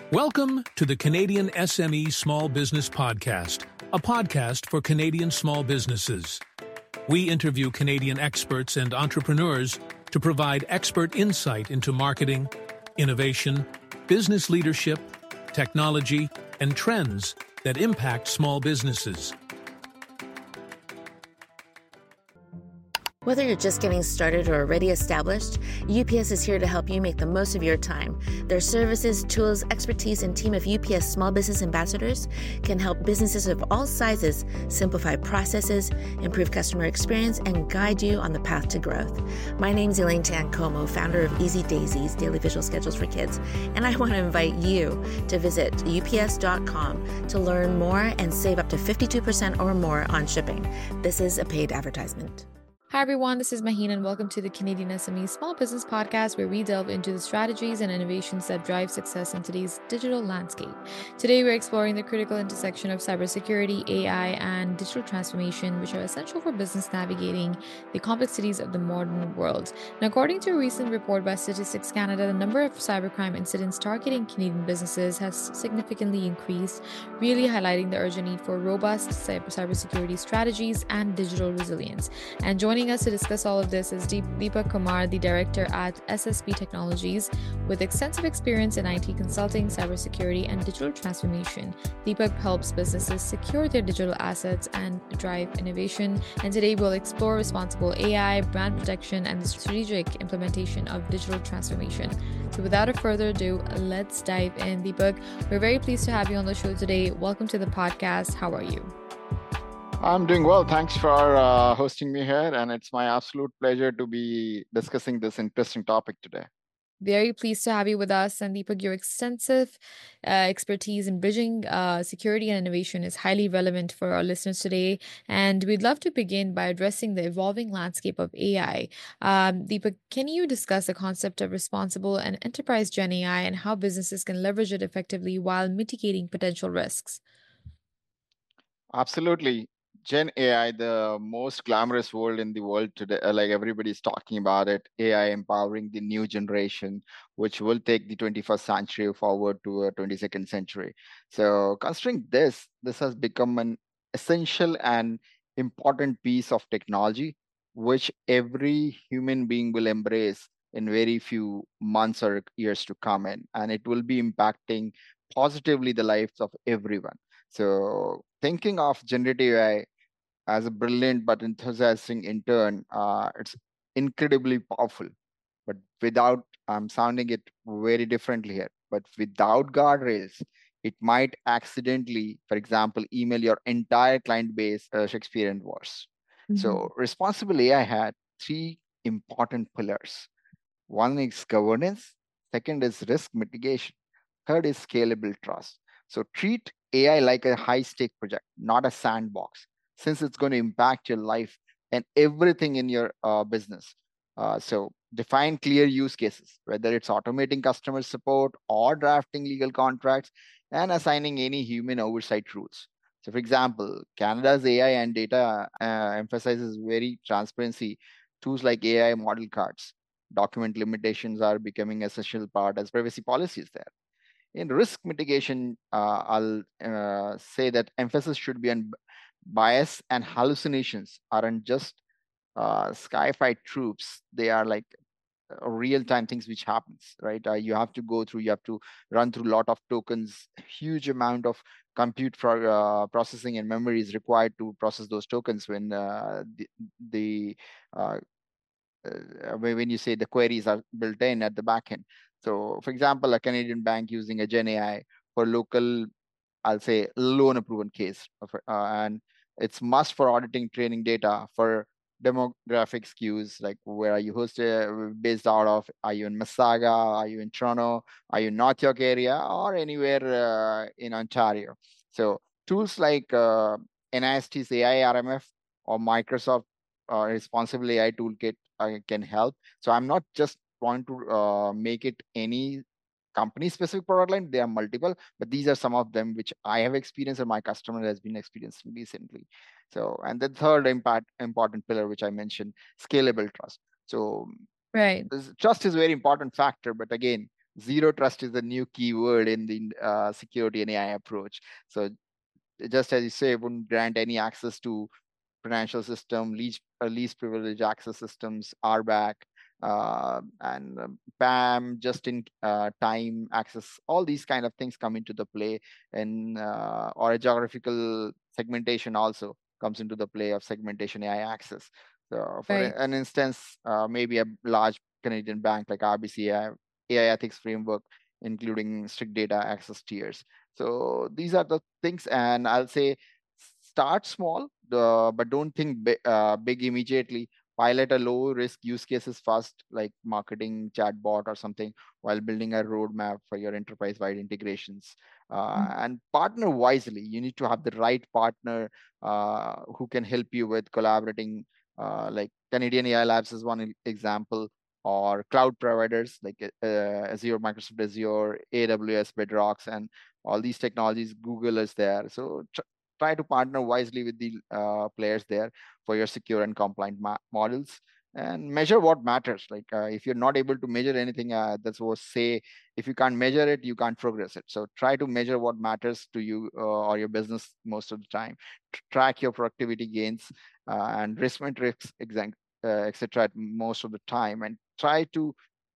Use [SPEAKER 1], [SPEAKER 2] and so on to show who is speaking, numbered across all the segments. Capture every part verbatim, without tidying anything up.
[SPEAKER 1] Welcome to the Canadian S M E Small Business Podcast, a podcast for Canadian small businesses. We interview Canadian experts and entrepreneurs to provide expert insight into marketing, innovation, business leadership, technology, and trends that impact small businesses.
[SPEAKER 2] Whether you're just getting started or already established, U P S is here to help you make the most of your time. Their services, tools, expertise, and team of U P S small business ambassadors can help businesses of all sizes simplify processes, improve customer experience, and guide you on the path to growth. My name's Elaine Tancomo, founder of Easy Daisy's Daily Visual Schedules for Kids, and I want to invite you to visit U P S dot com to learn more and save up to fifty-two percent or more on shipping. This is a paid advertisement.
[SPEAKER 3] Hi everyone, this is Maheen and welcome to the Canadian S M E Small Business Podcast, where we delve into the strategies and innovations that drive success in today's digital landscape. Today we're exploring the critical intersection of cybersecurity, A I, and digital transformation, which are essential for business navigating the complexities of the modern world. Now, according to a recent report by Statistics Canada, the number of cybercrime incidents targeting Canadian businesses has significantly increased, really highlighting the urgent need for robust cyber cybersecurity strategies and digital resilience. And joining Joining us to discuss all of this is Deepak Kumar, the director at S S B Technologies, with extensive experience in I T consulting, cybersecurity, and digital transformation. Deepak helps businesses secure their digital assets and drive innovation. And today we'll explore responsible A I, brand protection, and the strategic implementation of digital transformation. So without a further ado, let's dive in. Deepak, we're very pleased to have you on the show today. Welcome to the podcast. How are you?
[SPEAKER 4] I'm doing well. Thanks for uh, hosting me here. And it's my absolute pleasure to be discussing this interesting topic today.
[SPEAKER 3] Very pleased to have you with us. And Deepak, your extensive uh, expertise in bridging uh, security and innovation is highly relevant for our listeners today. And we'd love to begin by addressing the evolving landscape of A I. Um, Deepak, can you discuss the concept of responsible and enterprise Gen A I and how businesses can leverage it effectively while mitigating potential risks?
[SPEAKER 4] Absolutely. Gen A I, the most glamorous word in the world today, uh, like everybody's talking about it, A I empowering the new generation, which will take the twenty-first century forward to a twenty-second century. So considering this, this has become an essential and important piece of technology, which every human being will embrace in very few months or years to come in. And it will be impacting positively the lives of everyone. So thinking of generative A I as a brilliant but enthusiastic intern, uh, it's incredibly powerful. But without, I'm sounding it very differently here, but without guardrails, it might accidentally, for example, email your entire client base uh, Shakespeare and worse. Mm-hmm. So responsible A I had three important pillars. One is governance, second is risk mitigation, third is scalable trust. So treat A I like a high-stake project, not a sandbox, since it's going to impact your life and everything in your uh, business. Uh, so define clear use cases, whether it's automating customer support or drafting legal contracts and assigning any human oversight rules. So for example, Canada's A I and data uh, emphasizes very transparency. Tools like A I model cards, document limitations are becoming an essential part as privacy policies there. In risk mitigation, uh, I'll uh, say that emphasis should be on bias and hallucinations aren't just uh, sci-fi tropes. They are like uh, real-time things which happens, right? Uh, you have to go through, you have to run through a lot of tokens, huge amount of compute for uh, processing and memory is required to process those tokens when uh, the, the uh, uh, when you say the queries are built in at the back end. So for example, a Canadian bank using a Gen A I for local, I'll say loan approval case, uh, and it's must for auditing training data for demographic skews, like where are you hosted, based out of, are you in Mississauga, are you in Toronto, are you in North York area, or anywhere uh, in Ontario. So tools like uh, N I S T's A I R M F or Microsoft uh, Responsible A I Toolkit uh, can help. So I'm not just trying to uh, make it any company specific product line. There are multiple, but these are some of them which I have experienced and my customer has been experiencing recently. So, and the third impact, important pillar, which I mentioned, scalable trust. So
[SPEAKER 3] right.
[SPEAKER 4] trust is a very important factor, but again, zero trust is the new keyword in the uh, security and A I approach. So just as you say, wouldn't grant any access to financial system, least, uh, least privilege access systems, R B A C, uh, and um, P A M, just in uh, time access, all these kind of things come into the play, and uh, or a geographical segmentation also comes into the play of segmentation A I access. So for
[SPEAKER 3] Right.
[SPEAKER 4] an instance, uh, maybe a large Canadian bank like R B C A I ethics framework, including strict data access tiers. So these are the things, and I'll say start small, uh, but don't think big, uh, big immediately. Pilot a low risk use cases first, like marketing chatbot or something, while building a roadmap for your enterprise wide integrations. Uh, and partner wisely. You need to have the right partner uh, who can help you with collaborating. Uh, like Canadian A I Labs is one example, or cloud providers like uh, Azure, Microsoft Azure, A W S, Bedrocks, and all these technologies. Google is there. So tr- try to partner wisely with the uh, players there for your secure and compliant ma- models, and measure what matters. Like uh, if you're not able to measure anything, uh, that's what say, if you can't measure it, you can't progress it. So try to measure what matters to you uh, or your business most of the time. Tr- track your productivity gains uh, and risk metrics, exact, uh, et cetera, most of the time, and try to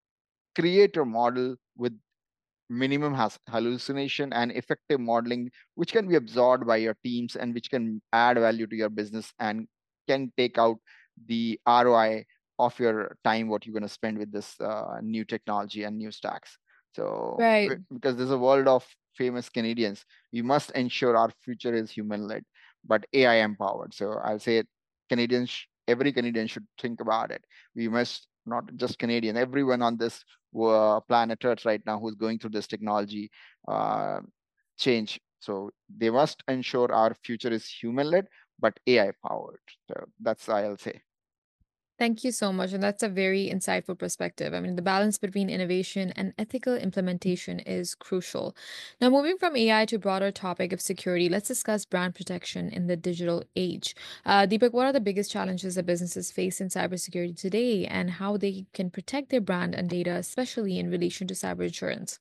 [SPEAKER 4] create a model with minimum has hallucination and effective modeling, which can be absorbed by your teams and which can add value to your business and can take out the R O I of your time, what you're going to spend with this uh, new technology and new stacks. So
[SPEAKER 3] Right.
[SPEAKER 4] because there's a world of famous Canadians, we must ensure our future is human led but A I empowered. So I'll say Canadians, every Canadian should think about it. We must, not just Canadian, everyone on this uh, planet Earth right now who's going through this technology uh, change. So they must ensure our future is human led but A I powered. So that's I'll say.
[SPEAKER 3] Thank you so much. And that's a very insightful perspective. I mean, the balance between innovation and ethical implementation is crucial. Now, moving from A I to broader topic of security, let's discuss brand protection in the digital age. Uh, Deepak, what are the biggest challenges that businesses face in cybersecurity today and how they can protect their brand and data, especially in relation to cyber insurance?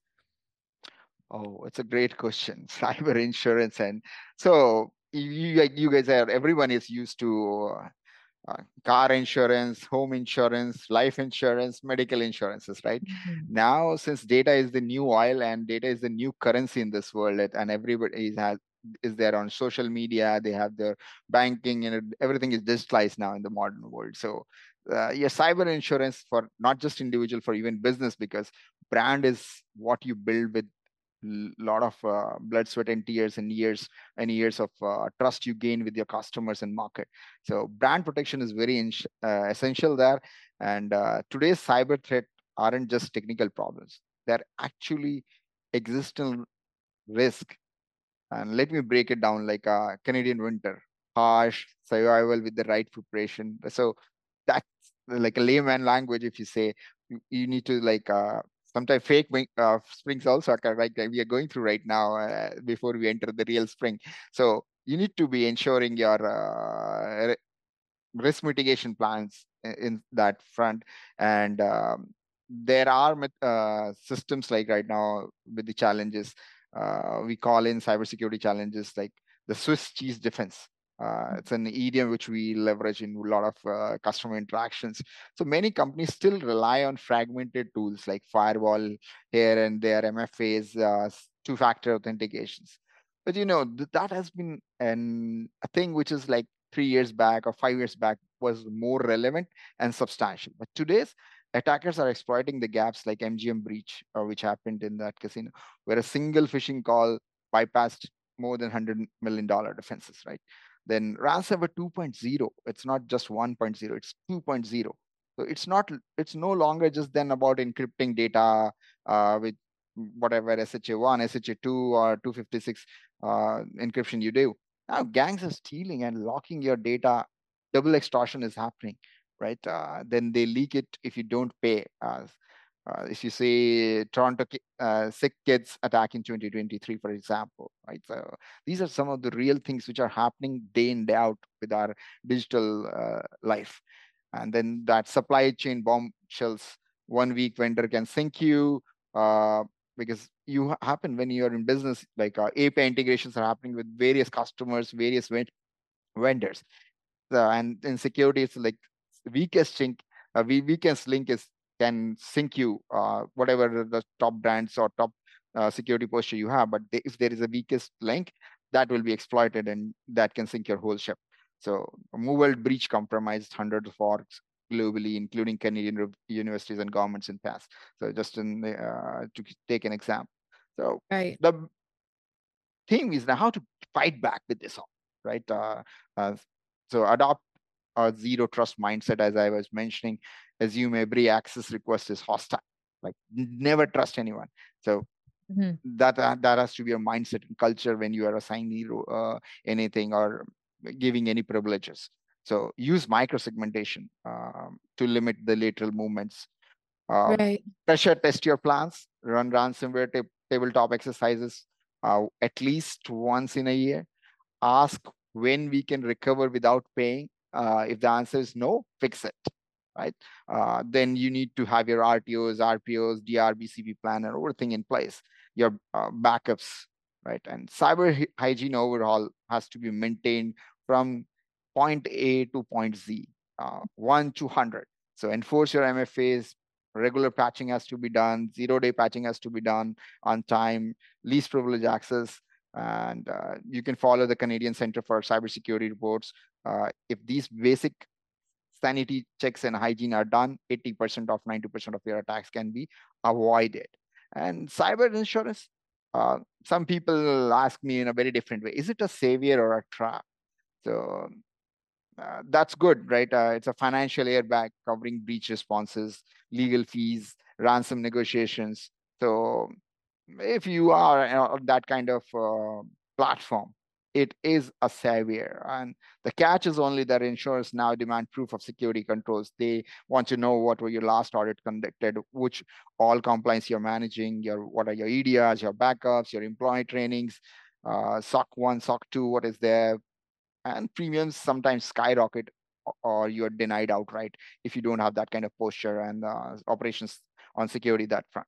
[SPEAKER 4] Oh, it's a great question. Cyber insurance, and so you, you guys are, everyone is used to uh, uh, car insurance, home insurance, life insurance, medical insurances, right?
[SPEAKER 3] Mhm.
[SPEAKER 4] Now, since data is the new oil and data is the new currency in this world, it- and everybody is, has is there on social media, they have their banking, and everything is digitalized now in the modern world. So, uh, yeah, cyber insurance for not just individual, for even business, because brand is what you build with lot of uh, blood, sweat, and tears, and years and years of uh, trust you gain with your customers and market. So brand protection is very ins- uh, essential there. And uh, today's cyber threat aren't just technical problems; they're actually existential risk. And let me break it down like a Canadian winter: harsh survival with the right preparation. So that's like a layman language. If you say you, you need to like uh, sometimes fake wing, uh, springs also occur, like we are going through right now uh, before we enter the real spring. So you need to be ensuring your uh, risk mitigation plans in that front. And um, there are uh, systems like right now with the challenges uh, we call in cybersecurity challenges like the Swiss cheese defense. Uh, it's an idiom which we leverage in a lot of uh, customer interactions. So many companies still rely on fragmented tools like firewall here and there, M F As, uh, two-factor authentications. But you know th- that has been an a thing which is like three years back or five years back was more relevant and substantial. But today's attackers are exploiting the gaps like M G M breach, uh, which happened in that casino, where a single phishing call bypassed more than one hundred million dollars defenses, right? Then ransomware 2.0, it's not just 1.0, it's 2.0. So it's not, it's no longer just then about encrypting data uh, with whatever S H A one, S H A two, or two fifty-six uh, encryption you do. Now gangs are stealing and locking your data. Double extortion is happening, right? Uh, then they leak it if you don't pay. Uh, uh, if you say Toronto uh, sick kids attack in twenty twenty-three, for example, right? So these are some of the real things which are happening day in day out with our digital uh, life. And then that supply chain bombshells. One week vendor can sink you. uh, because you ha- happen when you're in business, like uh, A P I integrations are happening with various customers, various ven- vendors. So, and in security, it's like weakest link, uh, we weakest link is can sync you, uh, whatever the top brands or top uh, security posture you have. But they, if there is a weakest link, that will be exploited and that can sink your whole ship. So, Movable breach compromised hundreds of orgs globally, including Canadian rev- universities and governments in past. So, just in the, uh, to take an example. So,
[SPEAKER 3] Right.
[SPEAKER 4] the thing is now how to fight back with this all, right? Uh, uh, so, adopt a zero trust mindset, as I was mentioning. Assume every access request is hostile. Like never trust anyone. So
[SPEAKER 3] Mm-hmm.
[SPEAKER 4] that uh, that has to be your mindset and culture when you are assigning uh, anything or giving any privileges. So use microsegmentation um, to limit the lateral movements. Uh,
[SPEAKER 3] Right.
[SPEAKER 4] Pressure test your plans. Run ransomware ta- tabletop exercises uh, at least once in a year. Ask when we can recover without paying. Uh, if the answer is no, fix it, right? Uh, then you need to have your R T Os, R P Os, D R B C P plan, and everything in place. Your uh, backups, right? And cyber hy- hygiene overhaul has to be maintained from point A to point Z, uh, one to one hundred. So enforce your M F As. Regular patching has to be done. Zero day patching has to be done on time. Least privilege access, and uh, you can follow the Canadian Center for Cybersecurity reports. Uh, if these basic sanity checks and hygiene are done, eighty percent of ninety percent of your attacks can be avoided. And cyber insurance, uh, some people ask me in a very different way, is it a savior or a trap? So uh, that's good, right? Uh, it's a financial airbag covering breach responses, legal fees, ransom negotiations. So if you are uh, that kind of uh, platform, it is a savior. And the catch is only that insurers now demand proof of security controls. They want to know what were your last audit conducted, which all compliance you're managing, your what are your E D Rs, your backups, your employee trainings, uh, S O C one, S O C two, what is there, and premiums sometimes skyrocket or you're denied outright if you don't have that kind of posture and uh, operations on security that front.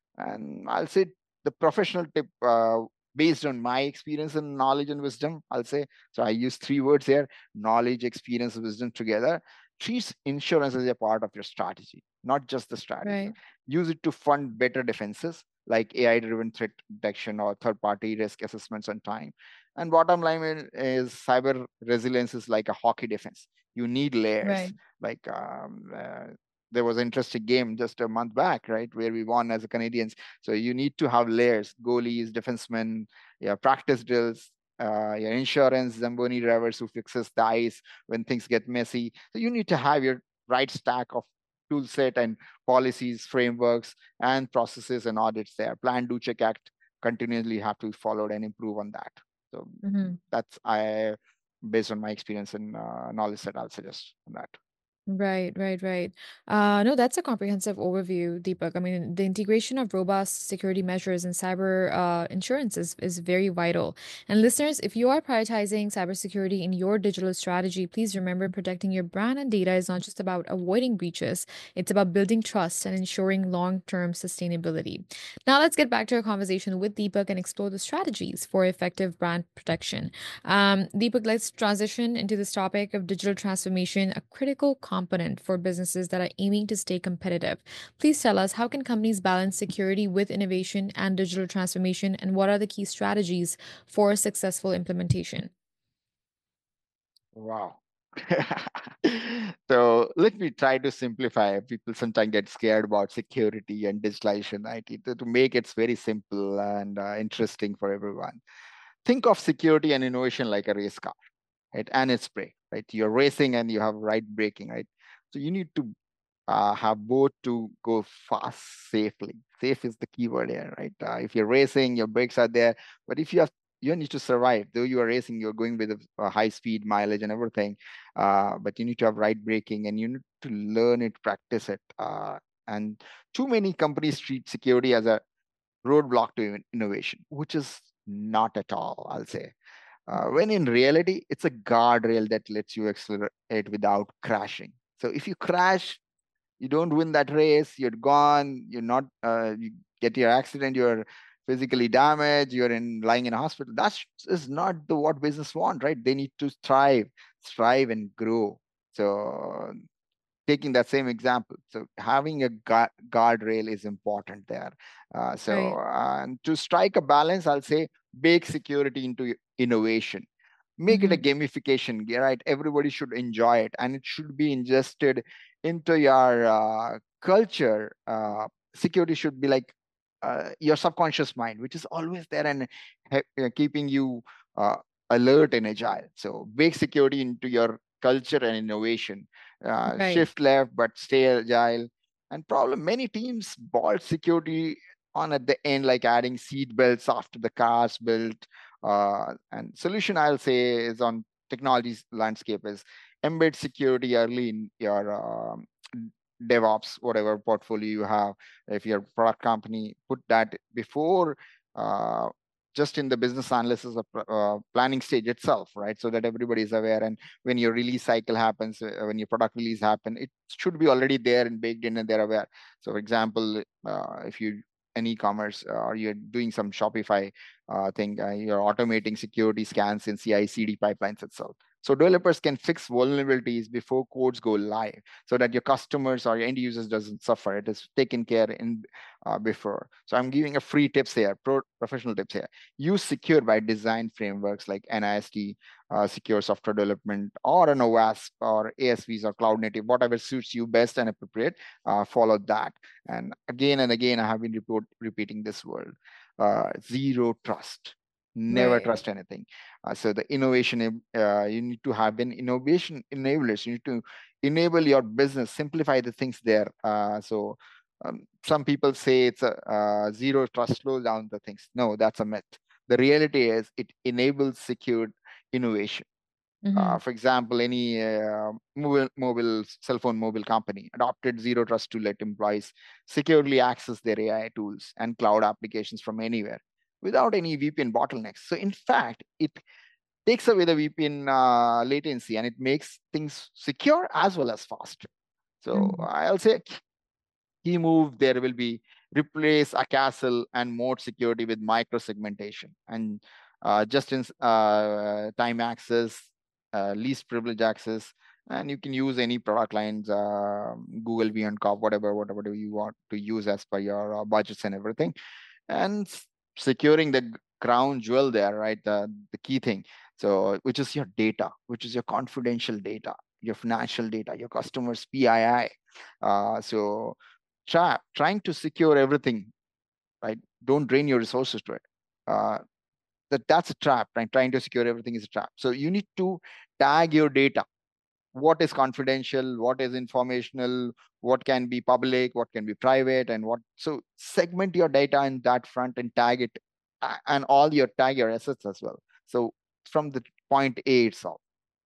[SPEAKER 4] And I'll say the professional tip, uh, based on my experience and knowledge and wisdom, I'll say, so I use three words here: knowledge, experience, wisdom together. Treat insurance as a part of your strategy, not just the strategy.
[SPEAKER 3] Right.
[SPEAKER 4] Use it to fund better defenses like A I driven threat detection or third party risk assessments on time. And bottom line is cyber resilience is like a hockey defense. You need layers.
[SPEAKER 3] Right.
[SPEAKER 4] Like um, uh, there was an interesting game just a month back, right, where we won as a Canadians. So you need to have layers: goalies, defensemen, yeah, practice drills, uh, your insurance, Zamboni drivers who fixes the ice when things get messy. So you need to have your right stack of tool set and policies, frameworks, and processes and audits there. Plan, do, check, act continually have to be followed and improve on that. So
[SPEAKER 3] Mm-hmm.
[SPEAKER 4] that's I, based on my experience and uh, knowledge that I'll suggest on that.
[SPEAKER 3] Right, right, right. Uh, no, that's a comprehensive overview, Deepak. I mean, the integration of robust security measures and cyber uh, insurance is, is very vital. And listeners, if you are prioritizing cybersecurity in your digital strategy, please remember protecting your brand and data is not just about avoiding breaches, it's about building trust and ensuring long term sustainability. Now, let's get back to our conversation with Deepak and explore the strategies for effective brand protection. Um, Deepak, let's transition into this topic of digital transformation, a critical component for businesses that are aiming to stay competitive. Please tell us, how can companies balance security with innovation and digital transformation, and what are the key strategies for successful implementation?
[SPEAKER 4] Wow. So let me try to simplify. People sometimes get scared about security and digitalization I T. To, to make it very simple and uh, interesting for everyone. Think of security and innovation like a race car, right? And it's brake, right? You're racing and you have right braking, right? So you need to uh, have both to go fast safely. Safe is the key word here, right? Uh, if you're racing, your brakes are there, but if you have you need to survive. Though you are racing, you're going with a, a high speed, mileage, and everything. Uh, but you need to have right braking, and you need to learn it, practice it. Uh, and too many companies treat security as a roadblock to innovation, which is not at all, I'll say. Uh, when in reality, it's a guardrail that lets you accelerate without crashing. So if you crash, you don't win that race, you're gone, you're not, uh, you get your accident, you're physically damaged, you're in lying in a hospital. That is not the what business want, right? They need to thrive, strive, and grow. So taking that same example, so having a gu- guardrail is important there. Uh, so
[SPEAKER 3] Right.
[SPEAKER 4] uh, and to strike a balance, I'll say bake security into innovation. Make it a
[SPEAKER 3] Mm-hmm.
[SPEAKER 4] gamification, yeah, right? Everybody should enjoy it, and it should be ingested into your uh, culture. Uh, security should be like uh, your subconscious mind, which is always there and he- uh, keeping you uh, alert and agile. So bake security into your culture and innovation. Uh,
[SPEAKER 3] Right.
[SPEAKER 4] shift left, but stay agile. And problem, many teams bolt security on at the end, like adding seat belts after the car's built. Uh, and solution I'll say is on technology's landscape is embed security early in your um, DevOps, whatever portfolio you have. If you're a product company, put that before uh, just in the business analysis of uh, planning stage itself, right? So that everybody is aware. And when your release cycle happens, uh, when your product release happen, it should be already there and baked in and they're aware. So for example, uh, if you an e-commerce uh, or you're doing some Shopify uh, thing, uh, you're automating security scans in C I C D pipelines itself. So developers can fix vulnerabilities before codes go live, so that your customers or your end users doesn't suffer. It is taken care in uh, before. So I'm giving a free tips here, pro professional tips here. Use secure by design frameworks like NIST, uh, secure software development, or an OWASP or A S Vs or cloud native, whatever suits you best and appropriate. Uh, follow that. And again and again, I have been report, repeating this word: uh, zero trust. Never
[SPEAKER 3] Right.
[SPEAKER 4] trust anything. Uh, so the innovation, uh, you need to have an innovation enablers. You need to enable your business, simplify the things there. Uh, so um, some people say it's a uh, zero trust, slow down the things. No, that's a myth. The reality is it enables secured innovation.
[SPEAKER 3] Mm-hmm.
[SPEAKER 4] Uh, for example, any uh, mobile, mobile cell phone mobile company adopted zero trust to let employees securely access their A I tools and cloud applications from anywhere without any V P N bottlenecks. So in fact, it takes away the V P N uh, latency and it makes things secure as well as faster. So
[SPEAKER 3] Mm-hmm.
[SPEAKER 4] I'll say key move there will be replace a castle and mode security with micro segmentation and uh, just in uh, time access, uh, least privilege access, and you can use any product lines, uh, Google Beyond Cop, whatever, whatever you want to use as per your uh, budgets and everything, and securing the crown jewel there, right? The, the key thing. So, which is your data, which is your confidential data, your financial data, your customers' P I I. Uh, so, try, trying to secure everything, right? Don't drain your resources to it. Uh, that that's a trap, right? Trying to secure everything is a trap. So you need to tag your data. What is confidential? What is informational? What can be public? What can be private? And what? So segment your data in that front and tag it, uh, and all your tag your assets as well. So from the point A itself.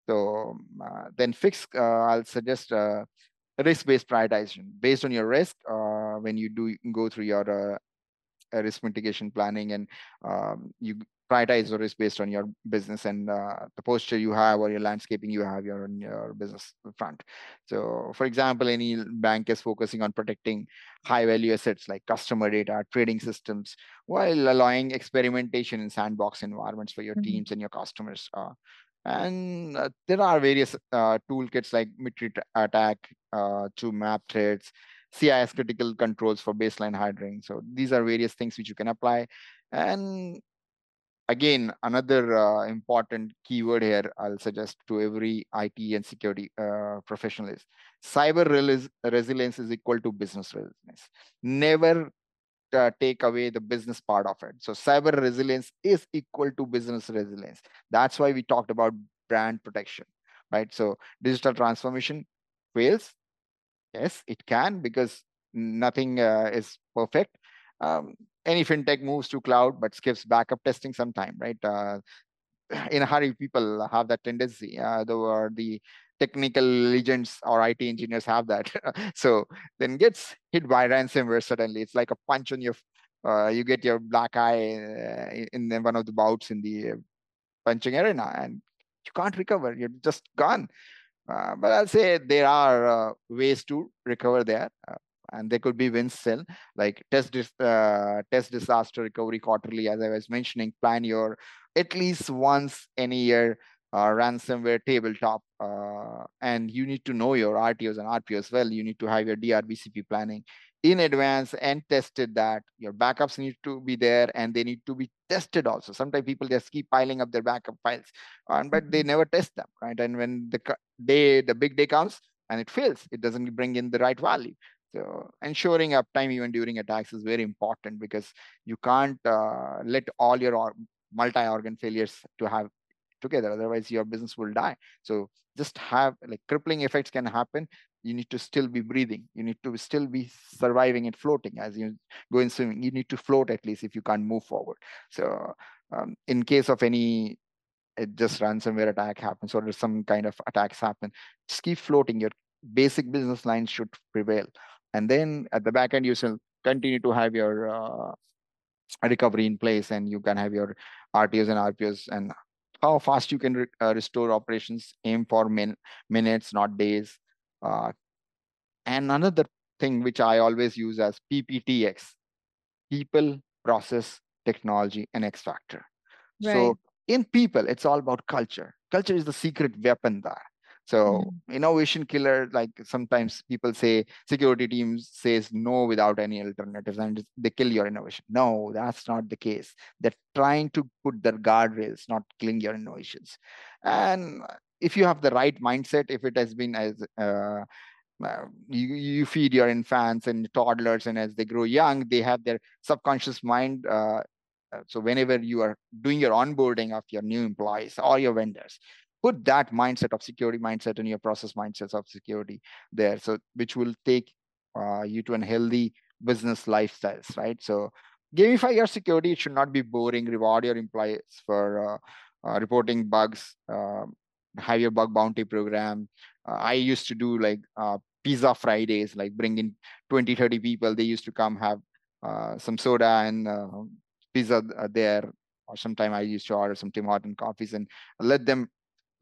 [SPEAKER 4] So uh, then fix. Uh, I'll suggest. Uh, risk-based prioritization based on your risk uh, when you do go through your uh, uh, risk mitigation planning, and um, you prioritize the risk based on your business and uh, the posture you have or your landscaping you have your on your business front. So for example, any bank is focusing on protecting high value assets like customer data, trading systems, while allowing experimentation in sandbox environments for your
[SPEAKER 3] Mm-hmm.
[SPEAKER 4] teams and your customers. Uh, and uh, there are various uh, toolkits like Mitri attack uh, to map threats, C I S critical controls for baseline hydring. So these are various things which you can apply. And again, another uh, important keyword here I'll suggest to every I T and security uh, professional is cyber res resilience is equal to business resilience. Never uh, take away the business part of it. So cyber resilience is equal to business resilience. That's why we talked about brand protection, right? So digital transformation fails. Yes, it can, because nothing uh, is perfect. Um, any fintech moves to cloud but skips backup testing sometime, right? Uh, in a hurry, people have that tendency. Uh, though uh, the technical legends or I T engineers have that. So then gets hit by ransomware suddenly. It's like a punch on your, uh, you get your black eye uh, in one of the bouts in the punching arena, and you can't recover. You're just gone. Uh, but I'll say there are uh, ways to recover there. Uh, and there could be wins still, like test dis- uh, test disaster recovery quarterly, as I was mentioning. Plan your at least once in a year uh, ransomware tabletop, uh, and you need to know your R T Os and R P Os well. You need to have your D R B C P planning in advance and tested that. Your backups need to be there and they need to be tested also. Sometimes people just keep piling up their backup files, um, but they never test them, right? And when the day, the big day comes and it fails, it doesn't bring in the right value. So ensuring uptime even during attacks is very important, because you can't uh, let all your or- multi-organ failures to have together. Otherwise, your business will die. So just have, like, crippling effects can happen. You need to still be breathing. You need to still be surviving and floating as you go in swimming. You need to float at least if you can't move forward. So um, in case of any it just ransomware attack happens or some kind of attacks happen, just keep floating. Your basic business lines should prevail. And then at the back end, you shall continue to have your uh, recovery in place, and you can have your R T Os and R P Os, and how fast you can re- uh, restore operations. Aim for min- minutes, not days. Uh, and another thing which I always use as P P T X: people, process, technology, and X factor.
[SPEAKER 3] Right.
[SPEAKER 4] So in people, it's all about culture. Culture is the secret weapon there. So
[SPEAKER 3] Mhm.
[SPEAKER 4] innovation killer, like sometimes people say security teams says no without any alternatives and they kill your innovation. No, that's not the case. They're trying to put their guardrails, not killing your innovations. And if you have the right mindset, if it has been as uh, uh, you, you feed your infants and toddlers, and as they grow young, they have their subconscious mind. Uh, uh, so whenever you are doing your onboarding of your new employees or your vendors, put that mindset of security mindset and your process mindsets of security there. So which will take uh, you to a healthy business lifestyles, right? So gamify your security. It should not be boring. Reward your employees for uh, uh, reporting bugs. Uh, have your bug bounty program. uh, I used to do like uh, pizza Fridays, like bring in twenty, thirty people. They used to come have uh, some soda and uh, pizza uh, there. Or sometime I used to order some Tim Horton coffees and let them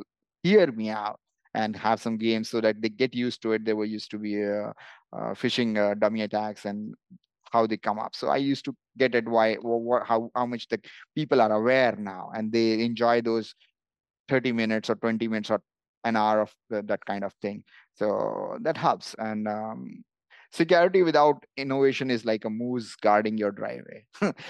[SPEAKER 4] hear me out and have some games so that they get used to it. They were used to be uh, uh, phishing uh, dummy attacks and how they come up. So I used to get it why wh- how how much the people are aware now and they enjoy those thirty minutes or twenty minutes or an hour of the, that kind of thing. So that helps. And um, security without innovation is like a moose guarding your driveway.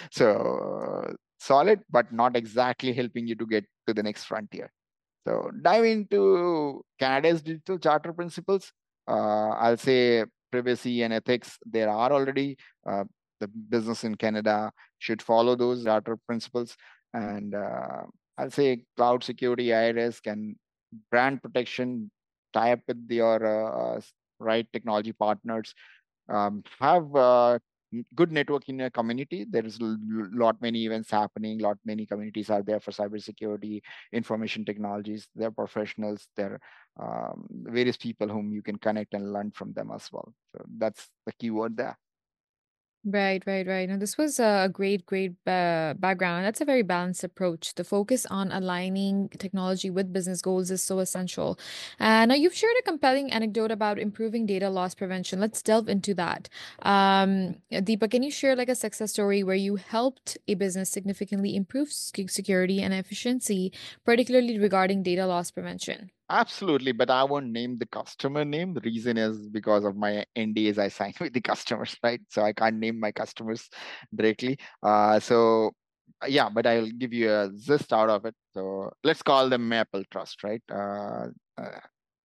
[SPEAKER 4] So solid, but not exactly helping you to get to the next frontier. So dive into Canada's digital charter principles. Uh, I'll say privacy and ethics. There are already uh, the business in Canada should follow those charter principles. And uh, I'll say cloud security, I risk, and brand protection. Tie up with your uh, right technology partners. Um, have uh, good network in your community. There is a lot many events happening. Lot many communities are there for cybersecurity, information technologies. They're professionals. They're um, various people whom you can connect and learn from them as well. So that's the key word there.
[SPEAKER 3] Right, right, right. Now, this was a great, great uh, background. That's a very balanced approach. The focus on aligning technology with business goals is so essential. And now you've shared a compelling anecdote about improving data loss prevention. Let's delve into that. Um, Deepa, can you share like a success story where you helped a business significantly improve sec- security and efficiency, particularly regarding data loss prevention?
[SPEAKER 4] Absolutely, but I won't name the customer name. The reason is because of my N D As I signed with the customers, right? So I can't name my customers directly. Uh, so yeah, but I'll give you a gist out of it. So let's call them Maple Trust, right? Uh, uh,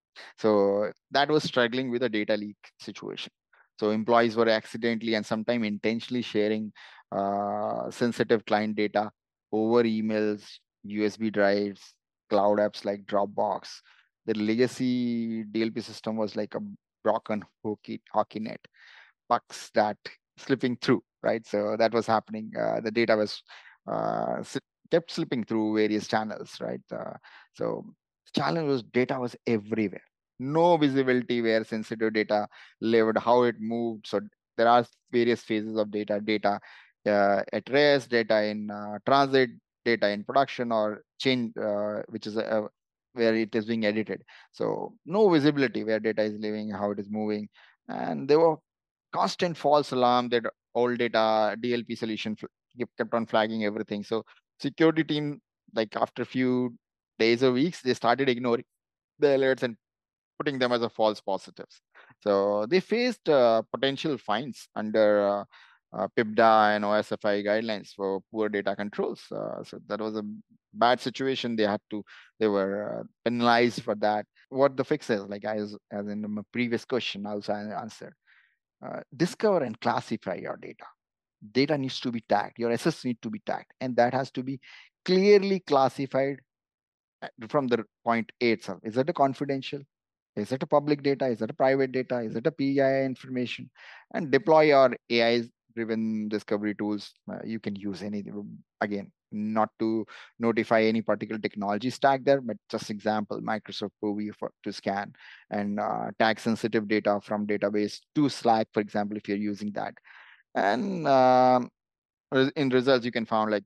[SPEAKER 4] so that was struggling with a data leak situation. So employees were accidentally and sometimes intentionally sharing uh, sensitive client data over emails, U S B drives, cloud apps like Dropbox. The legacy D L P system was like a broken hockey, hockey net, pucks that slipping through, right? So that was happening. Uh, the data was uh, s- kept slipping through various channels, right? Uh, so the challenge was data was everywhere. No visibility where sensitive data lived, how it moved. So there are various phases of data, data uh, at rest, data in uh, transit, data in production or change, uh, which is a, where it is being edited. So no visibility where data is living, how it is moving. And there were constant false alarm that old data D L P solution kept on flagging everything. So security team, like after a few days or weeks, they started ignoring the alerts and putting them as a false positives. So they faced uh, potential fines under uh, uh, PIPDA and O S F I guidelines for poor data controls. Uh, so that was a bad situation. They had to, they were uh, penalized for that. What the fix is, like as, as in my previous question, also I answered, uh, discover and classify your data. Data needs to be tagged. Your assets need to be tagged, and that has to be clearly classified from the point A itself. Is it a confidential? Is it a public data? Is it a private data? Is it a P I I information? And deploy your A I-driven discovery tools. Uh, you can use anything. Again, not to notify any particular technology stack there, but just example, Microsoft Purview for, to scan and uh, tag sensitive data from database to Slack, for example, if you're using that. And um, in results, you can find like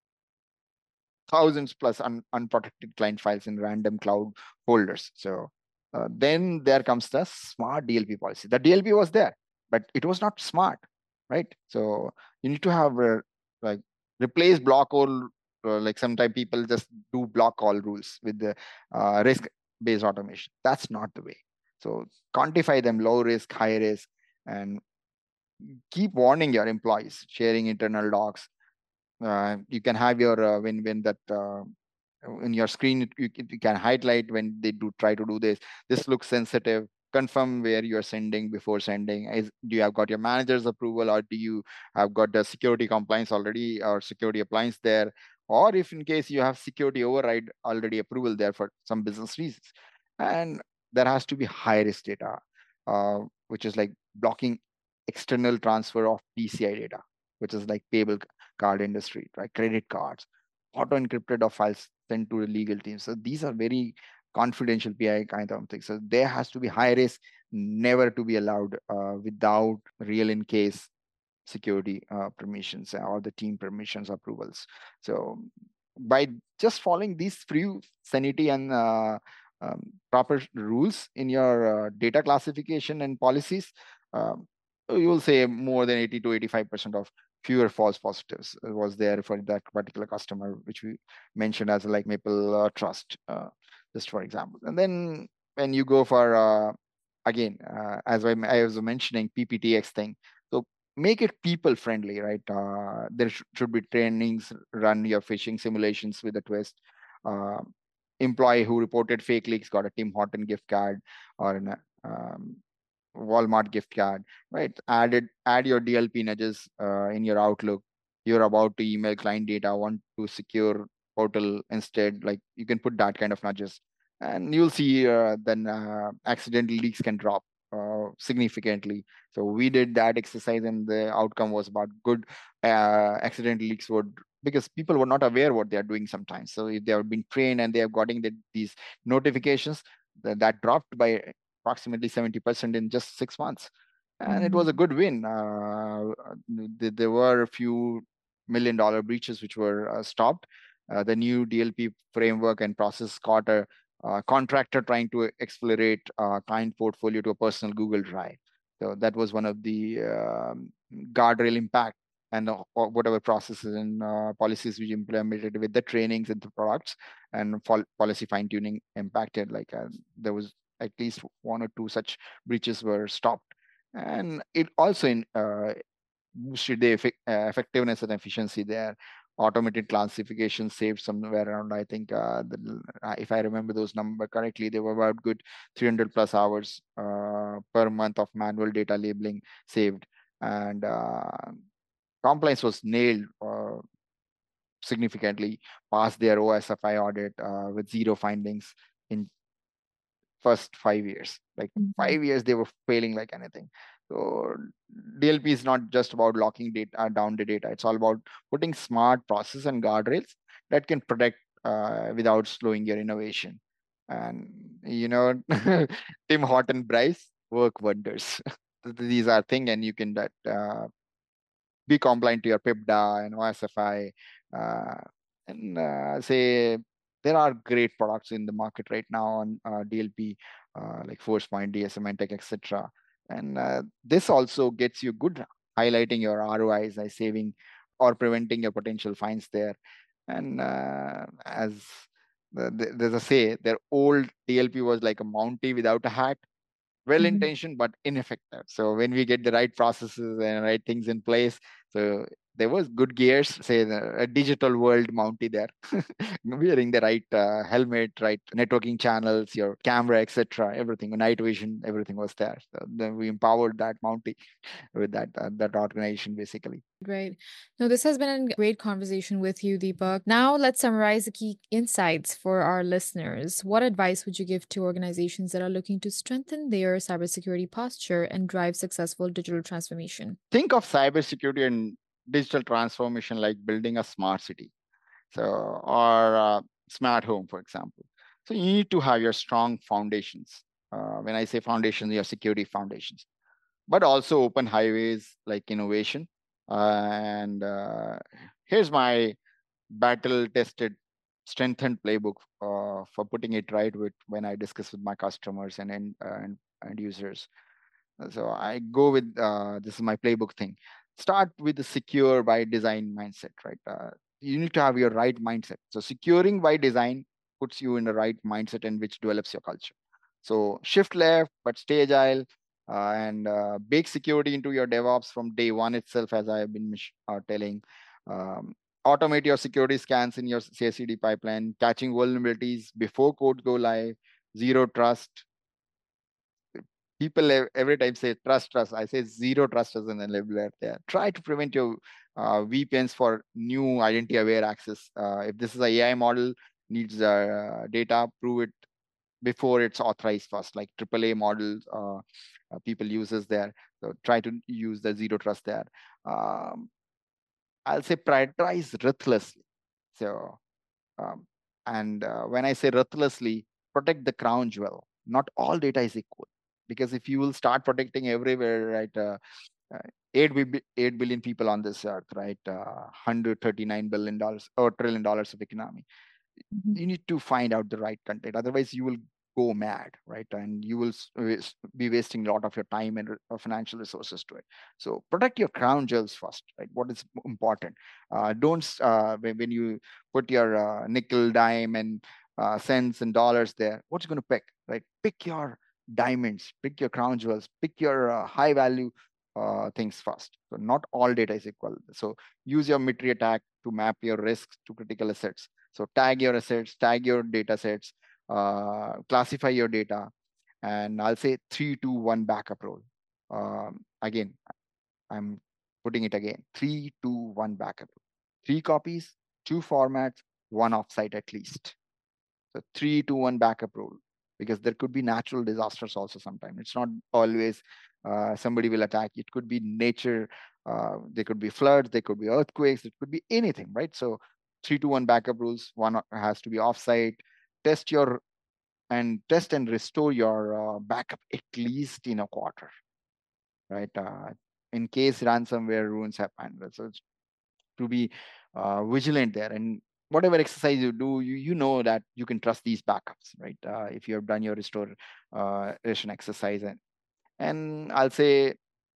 [SPEAKER 4] thousands plus un unprotected client files in random cloud folders. So uh, then there comes the smart D L P policy. The D L P was there, but it was not smart, right? So you need to have uh, like replace block all, uh, like sometimes people just do block all rules with the uh, risk-based automation. That's not the way. So quantify them, low risk, high risk, and keep warning your employees, sharing internal docs. Uh, you can have your uh, when when that uh, in your screen you, you can highlight when they do try to do this. This looks sensitive. Confirm where you are sending before sending. Is do you have got your manager's approval, or do you have got the security compliance already, or security appliance there, or if in case you have security override already approval there for some business reasons. And there has to be high risk data, uh, which is like blocking external transfer of P C I data, which is like payable card industry, right? Credit cards, auto encrypted of files sent to the legal team. So these are very confidential P I kind of things. So there has to be high risk, never to be allowed uh, without real in case security uh, permissions or the team permissions approvals. So by just following these few sanity and uh, um, proper rules in your uh, data classification and policies, um, you will say more than eighty to eighty-five percent of fewer false positives was there for that particular customer, which we mentioned as like Maple uh, Trust, uh, just for example. And then when you go for, uh, again, uh, as I, I was mentioning, P P T X thing, so make it people friendly, right? Uh, there sh should be trainings, run your phishing simulations with a twist. Uh, employee who reported fake leaks got a Tim Horton gift card or an um, Walmart gift card, right? Added, add your D L P nudges uh, in your Outlook. You're about to email client data, want to secure portal instead. Like you can put that kind of nudges, and you'll see uh, then uh, accidental leaks can drop uh, significantly. So we did that exercise, and the outcome was about good. Uh, accidental leaks would, because people were not aware what they are doing sometimes. So if they have been trained and they have gotten the, these notifications, that, that dropped by approximately seventy percent in just six months. And mm-hmm. It was a good win. Uh, there were a few million dollar breaches which were uh, stopped. Uh, the new D L P framework and process caught a uh, contractor trying to accelerate uh, client portfolio to a personal Google Drive. So that was one of the um, guardrail impact, and uh, whatever processes and uh, policies we implemented with the trainings and the products and policy fine tuning impacted. Like uh, there was at least one or two such breaches were stopped, and it also in, uh, boosted the effect, uh, effectiveness and efficiency there. Automated classification saved somewhere around, I think, uh, the, uh, if I remember those numbers correctly, they were about good three hundred plus hours uh, per month of manual data labeling saved, and uh, compliance was nailed uh, significantly, passed their O S F I audit uh, with zero findings in first five years. Like mm-hmm. five years, they were failing like anything. So D L P is not just about locking data down the data. It's all about putting smart process and guardrails that can protect uh, without slowing your innovation. And you know, Tim Horton Bryce work wonders. These are things, and you can that uh, be compliant to your PIPDA and O S F I, uh, and uh, say there are great products in the market right now on uh, D L P, uh, like ForcePoint, D S M, Tech, et cetera. And uh, this also gets you good highlighting your R O Is, like saving or preventing your potential fines there. And uh, as the, the, there's a say, their old D L P was like a Mountie without a hat, well intentioned but ineffective. So when we get the right processes and right things in place, so there was good gears, say the, a digital world Mountie there, wearing the right uh, helmet, right networking channels, your camera, et cetera. Everything, night vision, everything was there. So then we empowered that Mountie with that uh, that organization basically.
[SPEAKER 3] Great. No, this has been a great conversation with you, Deepak. Now let's summarize the key insights for our listeners. What advice would you give to organizations that are looking to strengthen their cybersecurity posture and drive successful digital transformation?
[SPEAKER 4] Think of cybersecurity and digital transformation like building a smart city, so or a smart home, for example. So you need to have your strong foundations. Uh, when I say foundations, your security foundations, but also open highways like innovation. Uh, and uh, here's my battle tested, strengthened playbook uh, for putting it right with when I discuss with my customers and end, uh, and, and users. So I go with uh, this is my playbook thing. Start with the secure by design mindset, right? Uh, you need to have your right mindset. So securing by design puts you in the right mindset and which develops your culture. So shift left, but stay agile, uh, and uh, bake security into your DevOps from day one itself, as I have been uh, telling. Um, automate your security scans in your C I C D pipeline, catching vulnerabilities before code go live, zero trust. People every time say trust, trust. I say zero trust as an enabler there. Try to prevent your uh, V P Ns for new identity aware access. Uh, if this is a AI model, needs uh, data, prove it before it's authorized first, like triple A models uh, uh, people uses there. So try to use the zero trust there. Um, I'll say prioritize ruthlessly. So, um, and uh, when I say ruthlessly, protect the crown jewel. Not all data is equal, because if you will start protecting everywhere, right? Uh, uh, eight, eight billion people on this earth, right? Uh, one hundred thirty-nine billion dollars or trillion dollars of economy.
[SPEAKER 3] Mm-hmm.
[SPEAKER 4] You need to find out the right content. Otherwise, you will go mad, right? And you will be wasting a lot of your time and financial resources to it. So protect your crown jewels first, right? What is important? Uh, don't uh, when, when you put your uh, nickel, dime, and uh, cents and dollars there. What's going to pick, right? Pick your diamonds, pick your crown jewels, pick your uh, high value uh, things first. So not all data is equal. So use your Mitri attack to map your risks to critical assets. So tag your assets, tag your data sets, uh, classify your data, and I'll say three, two, one backup rule. Um, again, I'm putting it again, three, two, one backup rule. Three copies, two formats, one offsite at least. So three, two, one backup rule, because there could be natural disasters also sometimes. It's not always uh, somebody will attack. It could be nature. Uh, there could be floods. There could be earthquakes. It could be anything, right? So three to one backup rules. One has to be offsite. Test your and test and restore your uh, backup at least in a quarter, right? Uh, in case ransomware ruins happen. So it's to be uh, vigilant there, and whatever exercise you do, you you know that you can trust these backups, right? Uh, if you have done your restore uh, restoration exercise, and and I'll say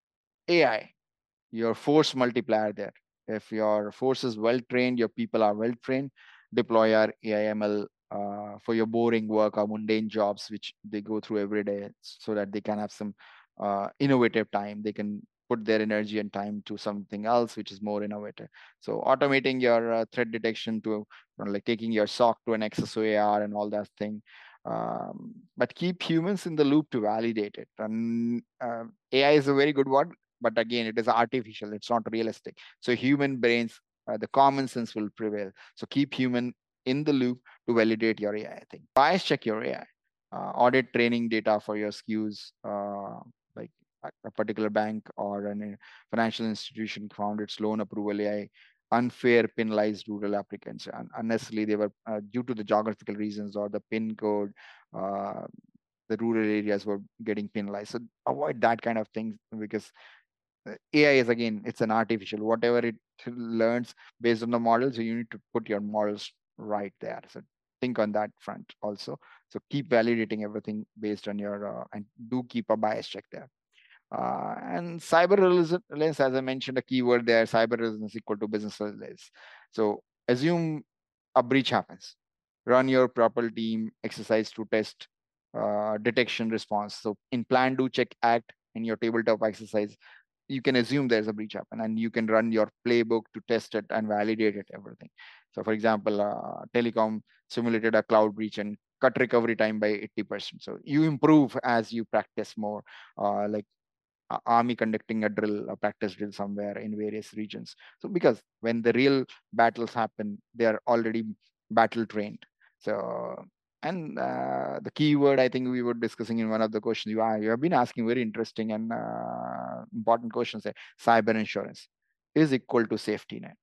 [SPEAKER 4] A I, your force multiplier there. If your force is well trained, your people are well trained, deploy our A I M L uh, for your boring work or mundane jobs, which they go through every day, so that they can have some uh, innovative time. They can put their energy and time to something else, which is more innovative. So automating your uh, threat detection to, you know, like taking your S O C to an X S O A R and all that thing. Um, but keep humans in the loop to validate it. And uh, A I is a very good one, but again, it is artificial. It's not realistic. So human brains, uh, the common sense will prevail. So keep human in the loop to validate your A I. I think bias check your A I. Uh, audit training data for your S K Us, uh, like a particular bank or a financial institution found its loan approval A I unfair, penalized rural applicants, and unnecessarily they were uh, due to the geographical reasons or the pin code. Uh, the rural areas were getting penalized. So avoid that kind of things, because A I is, again, it's an artificial. Whatever it learns based on the model, so you need to put your models right there. So think on that front also. So keep validating everything based on your uh, and do keep a bias check there. Uh, and cyber resilience, as I mentioned, a keyword there, cyber resilience equal to business resilience. So assume a breach happens. Run your proper team exercise to test uh, detection response. So in plan, do, check, act in your tabletop exercise, you can assume there's a breach happen and you can run your playbook to test it and validate it, everything. So for example, uh, telecom simulated a cloud breach and cut recovery time by eighty percent. So you improve as you practice more, uh, like uh, army conducting a drill, a practice drill somewhere in various regions. So because when the real battles happen, they are already battle trained. So, and uh, the keyword I think we were discussing in one of the questions, you, are, you have been asking very interesting and uh, important questions there. Cyber insurance is equal to safety net.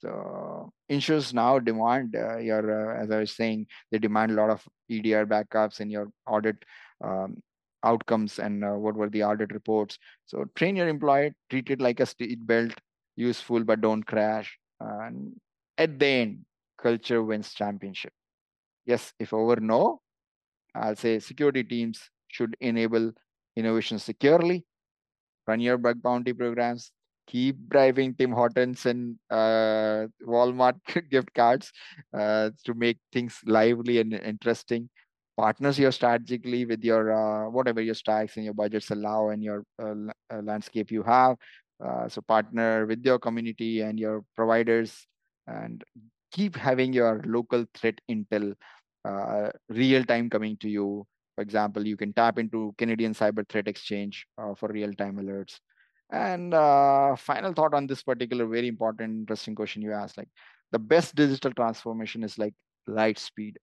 [SPEAKER 4] So insurers now demand uh, your, uh, as I was saying, they demand a lot of E D R backups in your audit um, outcomes and uh, what were the audit reports. So train your employee, treat it like a seat belt, useful but don't crash. And at the end, culture wins championship. Yes, if over no, I'll say security teams should enable innovation securely, run your bug bounty programs, keep driving Tim Hortons and uh, Walmart gift cards uh, to make things lively and interesting. Partners your strategically with your uh, whatever your stacks and your budgets allow and your uh, uh, landscape you have. Uh, so partner with your community and your providers and keep having your local threat intel uh, real time coming to you. For example, you can tap into Canadian Cyber Threat Exchange uh, for real time alerts. And uh, final thought on this particular very important, interesting question you asked, like the best digital transformation is like light speed.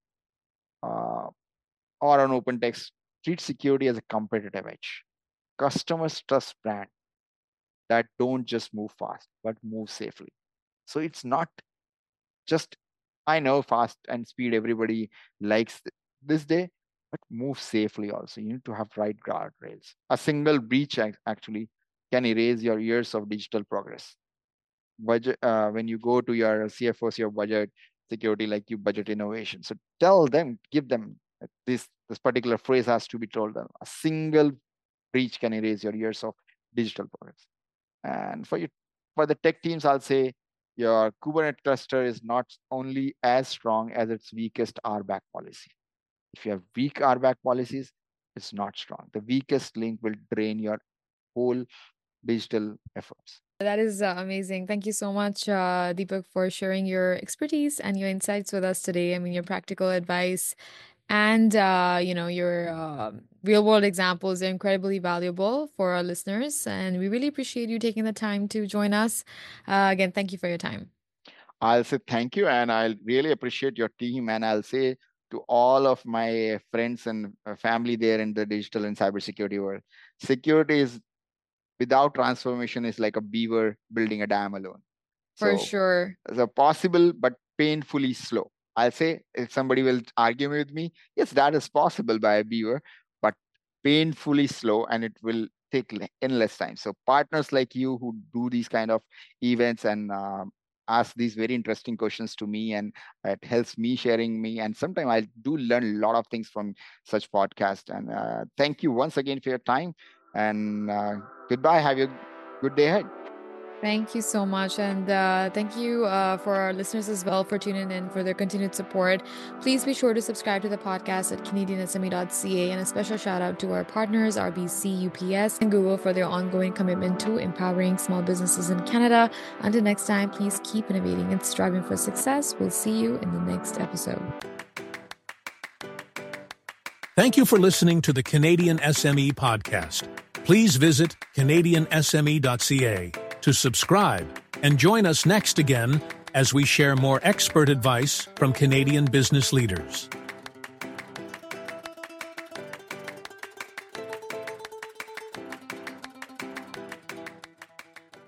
[SPEAKER 4] Uh, or on open text, treat security as a competitive edge. Customers trust brand that don't just move fast, but move safely. So it's not just, I know fast and speed, everybody likes this day, but move safely also. You need to have right guardrails. A single breach actually can erase your years of digital progress. Budget, uh, when you go to your C F Os, your budget security, like you budget innovation. So tell them, give them this, this particular phrase has to be told them. A single breach can erase your years of digital progress. And for you, for the tech teams, I'll say your Kubernetes cluster is not only as strong as its weakest R BAC policy. If you have weak R BAC policies, it's not strong. The weakest link will drain your whole digital efforts.
[SPEAKER 3] That is uh, amazing. Thank you so much, uh, Deepak, for sharing your expertise and your insights with us today. I mean, your practical advice and, uh, you know, your uh, real world examples are incredibly valuable for our listeners. And we really appreciate you taking the time to join us. Uh, again, thank you for your time.
[SPEAKER 4] I'll say thank you. And I'll really appreciate your team. And I'll say to all of my friends and family there in the digital and cybersecurity world, security is without transformation is like a beaver building a dam alone.
[SPEAKER 3] For
[SPEAKER 4] so,
[SPEAKER 3] sure.
[SPEAKER 4] So possible, but painfully slow. I'll say, if somebody will argue with me, yes, that is possible by a beaver, but painfully slow, and it will take endless time. So partners like you who do these kind of events and uh, ask these very interesting questions to me, and it helps me sharing me. And sometimes I do learn a lot of things from such podcasts. And uh, thank you once again for your time. And uh, goodbye. Have a good day ahead.
[SPEAKER 3] Thank you so much. And uh, thank you uh, for our listeners as well for tuning in, for their continued support. Please be sure to subscribe to the podcast at Canadian S M E dot C A. And a special shout out to our partners, R B C, U P S, and Google for their ongoing commitment to empowering small businesses in Canada. Until next time, please keep innovating and striving for success. We'll see you in the next episode.
[SPEAKER 1] Thank you for listening to the Canadian S M E podcast. Please visit Canadian S M E dot C A to subscribe and join us next again as we share more expert advice from Canadian business leaders.